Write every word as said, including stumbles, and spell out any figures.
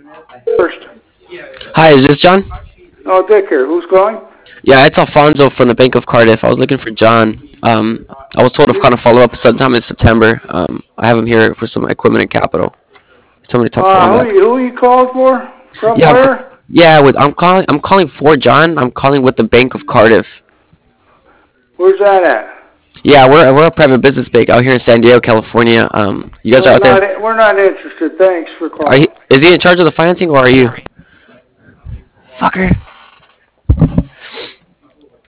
First. Hi, is this John? Oh, Dick here. Who's calling? Yeah, it's Alfonso from the Bank of Cardiff. I was looking for John. Um, I was told to kind of follow up sometime in September. Um, I have him here for some equipment and capital. Somebody talk to him Uh, who back. you, who you called for? From Yeah, I'm, ca- where? yeah. With I'm calling. I'm calling for John. I'm calling with the Bank of Cardiff. Where's that at? Yeah, we're we're a private business bank out here in San Diego, California. Um, you guys are We're out there. not. We're not interested. Thanks for Are he? calling. Is he in charge of the financing or are you? Fucker.